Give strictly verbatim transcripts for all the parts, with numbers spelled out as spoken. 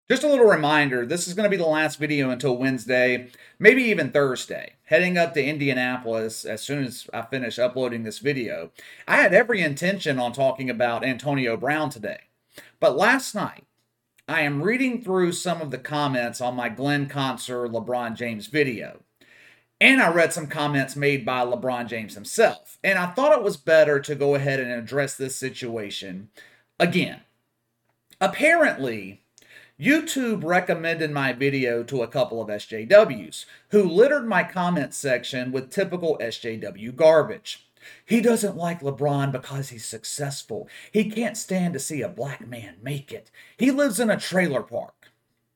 Just a little reminder, this is going to be the last video until Wednesday, maybe even Thursday. Heading up to Indianapolis as soon as I finish uploading this video. I had every intention on talking about Antonio Brown today. But last night, I am reading through some of the comments on my Glenn Concert LeBron James video. And I read some comments made by LeBron James himself. And I thought it was better to go ahead and address this situation again. Apparently, YouTube recommended my video to a couple of S J Ws who littered my comment section with typical S J W garbage. He doesn't like LeBron because he's successful. He can't stand to see a black man make it. He lives in a trailer park.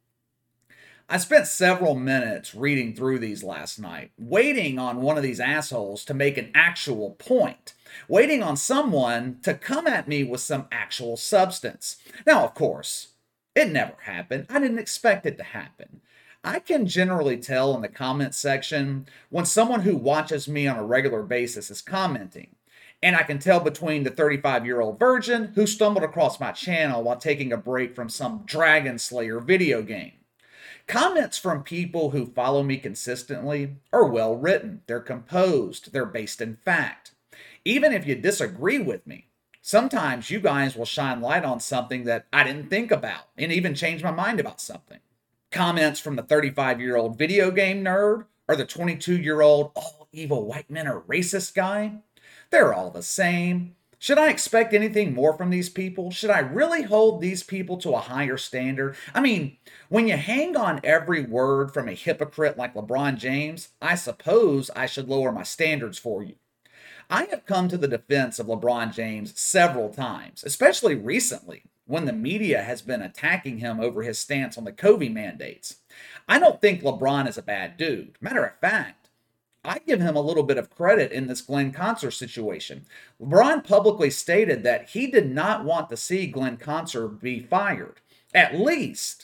I spent several minutes reading through these last night, waiting on one of these assholes to make an actual point, waiting on someone to come at me with some actual substance. Now, of course, it never happened. I didn't expect it to happen. I can generally tell in the comment section when someone who watches me on a regular basis is commenting. And I can tell between the thirty-five year old virgin who stumbled across my channel while taking a break from some Dragon Slayer video game. Comments from people who follow me consistently are well written, they're composed, they're based in fact. Even if you disagree with me, sometimes you guys will shine light on something that I didn't think about and even change my mind about something. Comments from the thirty-five year old video game nerd or the twenty-two year old all evil white men are racist guy, they're all the same. Should I expect anything more from these people? Should I really hold these people to a higher standard? I mean, when you hang on every word from a hypocrite like LeBron James, I suppose I should lower my standards for you. I have come to the defense of LeBron James several times, especially recently, when the media has been attacking him over his stance on the COVID mandates. I don't think LeBron is a bad dude. Matter of fact, I give him a little bit of credit in this Glenn Concert situation. LeBron publicly stated that he did not want to see Glenn Concert be fired. At least,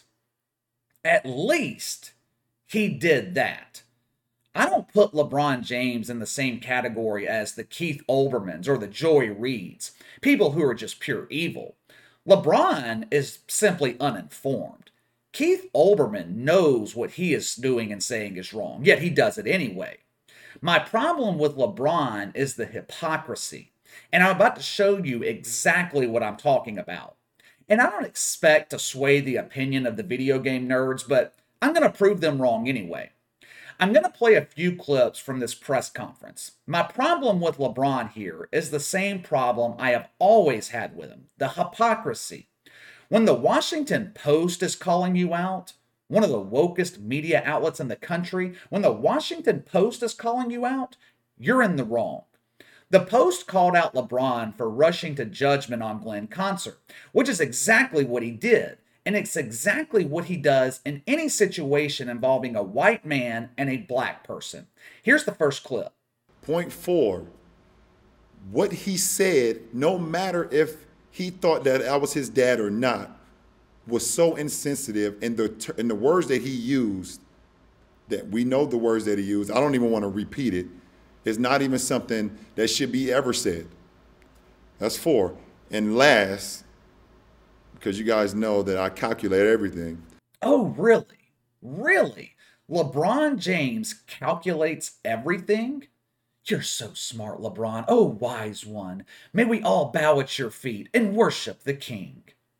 at least he did that. I don't put LeBron James in the same category as the Keith Olbermanns or the Joy Reids, people who are just pure evil. LeBron is simply uninformed. Keith Olbermann knows what he is doing and saying is wrong, yet he does it anyway. My problem with LeBron is the hypocrisy, and I'm about to show you exactly what I'm talking about. And I don't expect to sway the opinion of the video game nerds, but I'm going to prove them wrong anyway. I'm going to play a few clips from this press conference. My problem with LeBron here is the same problem I have always had with him, the hypocrisy. When the Washington Post is calling you out, one of the wokest media outlets in the country, when the Washington Post is calling you out, you're in the wrong. The Post called out LeBron for rushing to judgment on Glenn Concert, which is exactly what he did. And it's exactly what he does in any situation involving a white man and a black person. Here's the first clip. Point four, what he said, no matter if he thought that I was his dad or not, was so insensitive, and the and the words that he used, that we know the words that he used, I don't even want to repeat it, is not even something that should be ever said. That's four. And last, because you guys know that I calculate everything. Oh, really? Really? LeBron James calculates everything? You're so smart, LeBron. Oh, wise one. May we all bow at your feet and worship the king.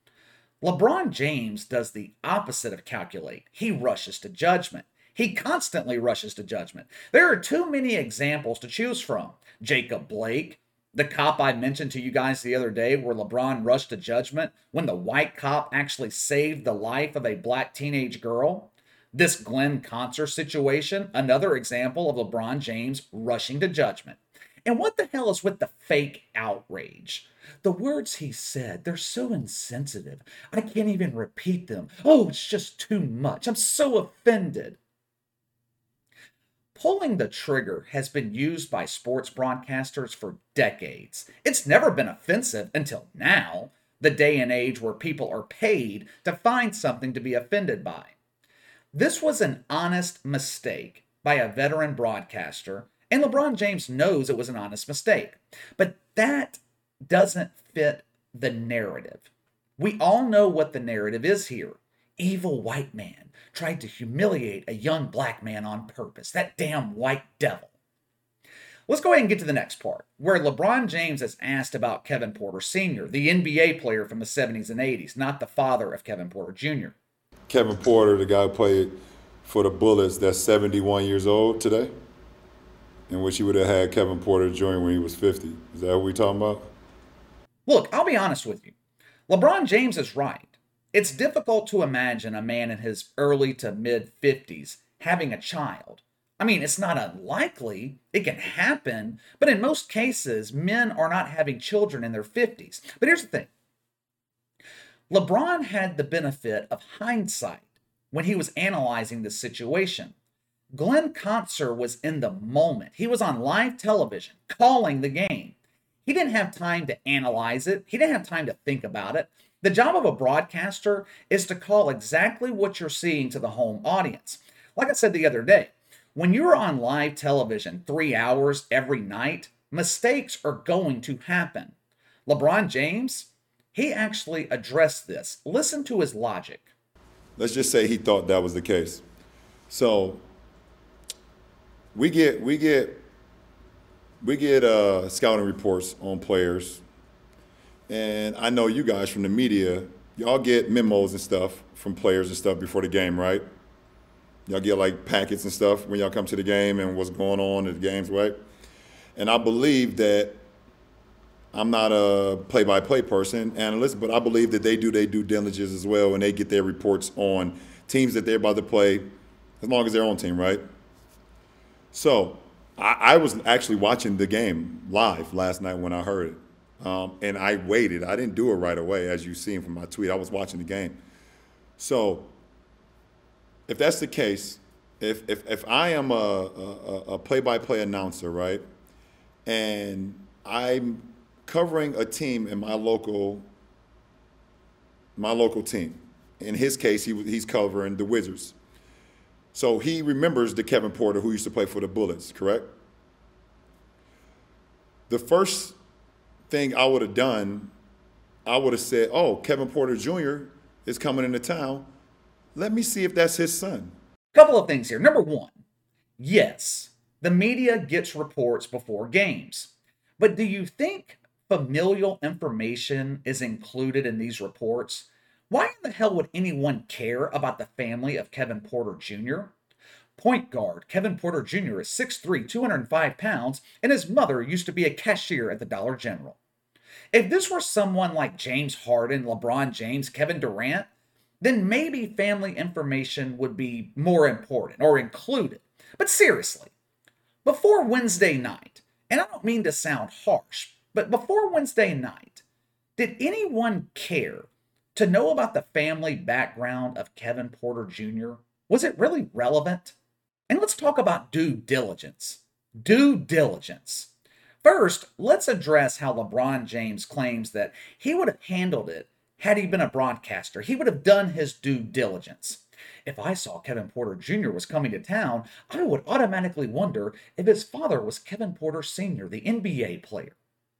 LeBron James does the opposite of calculate. He rushes to judgment. He constantly rushes to judgment. There are too many examples to choose from. Jacob Blake, the cop I mentioned to you guys the other day where LeBron rushed to judgment when the white cop actually saved the life of a black teenage girl. This Glenn Concert situation, another example of LeBron James rushing to judgment. And what the hell is with the fake outrage? The words he said, they're so insensitive. I can't even repeat them. Oh, it's just too much. I'm so offended. Pulling the trigger has been used by sports broadcasters for decades. It's never been offensive until now, the day and age where people are paid to find something to be offended by. This was an honest mistake by a veteran broadcaster, and LeBron James knows it was an honest mistake. But that doesn't fit the narrative. We all know what the narrative is here. evil white man tried to humiliate a young black man on purpose. That damn white devil. Let's go ahead and get to the next part, where LeBron James is asked about Kevin Porter Senior, the N B A player from the seventies and eighties, not the father of Kevin Porter Junior Kevin Porter, the guy who played for the Bullets, that's seventy-one years old today, in which he would have had Kevin Porter Junior when he was fifty. Is that what we're talking about? Look, I'll be honest with you. LeBron James is right. It's difficult to imagine a man in his early to mid fifties having a child. I mean, it's not unlikely. It can happen. But in most cases, men are not having children in their fifties. But here's the thing. LeBron had the benefit of hindsight when he was analyzing the situation. Glenn Concert was in the moment. He was on live television calling the game. He didn't have time to analyze it. He didn't have time to think about it. The job of a broadcaster is to call exactly what you're seeing to the home audience. Like I said the other day, when you're on live television three hours every night, mistakes are going to happen. LeBron James, he actually addressed this. Listen to his logic. Let's just say he thought that was the case. So we get we get we get uh, scouting reports on players, and I know you guys from the media, y'all get memos and stuff from players and stuff before the game, right? Y'all get like packets and stuff when y'all come to the game and what's going on at the games, right? And I believe that I'm not a play-by-play person, analyst, but I believe that they do their due diligence as well, and they get their reports on teams that they're about to play, as long as their own team, right? So I, I was actually watching the game live last night when I heard it, um, and I waited. I didn't do it right away, as you've seen from my tweet. I was watching the game. So if that's the case, if if, if I am a, a, a play-by-play announcer, right, and I'm covering a team in my local my local team. In his case, he he's covering the Wizards. So he remembers the Kevin Porter who used to play for the Bullets, correct? The first thing I would have done, I would have said, oh, Kevin Porter Junior is coming into town. Let me see if that's his son. Couple of things here. Number one, yes, the media gets reports before games. But do you think familial information is included in these reports? Why in the hell would anyone care about the family of Kevin Porter Junior? Point guard Kevin Porter Junior is six three, two hundred five pounds, and his mother used to be a cashier at the Dollar General. If this were someone like James Harden, LeBron James, Kevin Durant, then maybe family information would be more important or included. But seriously, before Wednesday night, and I don't mean to sound harsh, but before Wednesday night, did anyone care to know about the family background of Kevin Porter Junior? Was it really relevant? And let's talk about due diligence. Due diligence. First, let's address how LeBron James claims that he would have handled it had he been a broadcaster. He would have done his due diligence. If I saw Kevin Porter Junior was coming to town, I would automatically wonder if his father was Kevin Porter Senior, the N B A player.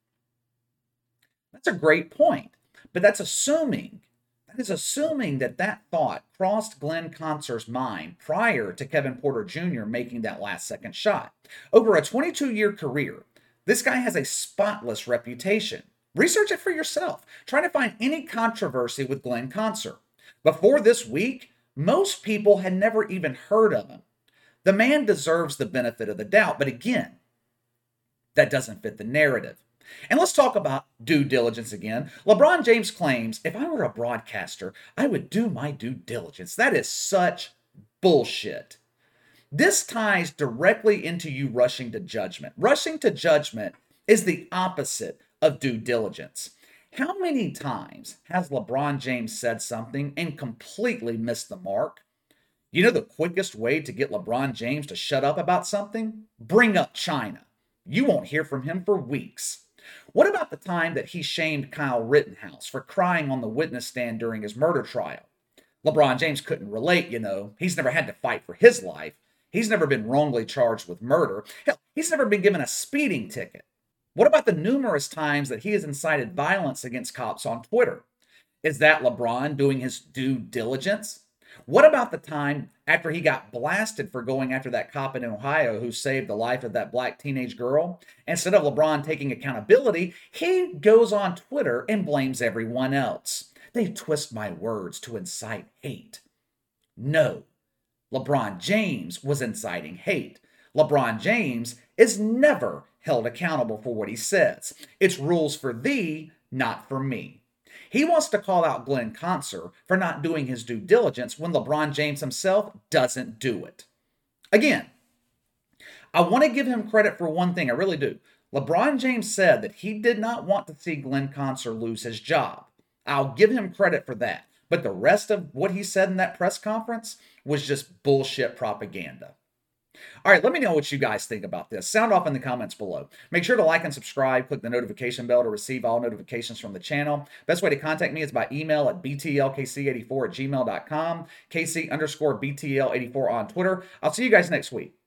That's a great point, but that's assuming, that is assuming that that thought crossed Glenn Concert's mind prior to Kevin Porter Junior making that last second shot. Over a twenty-two-year career, this guy has a spotless reputation. Research it for yourself. Try to find any controversy with Glenn Concert. Before this week, most people had never even heard of him. The man deserves the benefit of the doubt, but again, that doesn't fit the narrative. And let's talk about due diligence again. LeBron James claims, if I were a broadcaster, I would do my due diligence. That is such bullshit. This ties directly into you rushing to judgment. Rushing to judgment is the opposite of due diligence. How many times has LeBron James said something and completely missed the mark? You know the quickest way to get LeBron James to shut up about something? Bring up China. You won't hear from him for weeks. What about the time that he shamed Kyle Rittenhouse for crying on the witness stand during his murder trial? LeBron James couldn't relate, you know. He's never had to fight for his life. He's never been wrongly charged with murder. Hell, he's never been given a speeding ticket. What about the numerous times that he has incited violence against cops on Twitter? Is that LeBron doing his due diligence? What about the time after he got blasted for going after that cop in Ohio who saved the life of that black teenage girl? Instead of LeBron taking accountability, he goes on Twitter and blames everyone else. They twist my words to incite hate. No, LeBron James was inciting hate. LeBron James is never held accountable for what he says. It's rules for thee, not for me. He wants to call out Glenn Consor for not doing his due diligence when LeBron James himself doesn't do it. Again, I want to give him credit for one thing, I really do. LeBron James said that he did not want to see Glenn Consor lose his job. I'll give him credit for that. But the rest of what he said in that press conference was just bullshit propaganda. All right, let me know what you guys think about this. Sound off in the comments below. Make sure to like and subscribe. Click the notification bell to receive all notifications from the channel. Best way to contact me is by email at b t l k c eighty-four at gmail dot com, kc underscore b t l eighty-four on Twitter. I'll see you guys next week.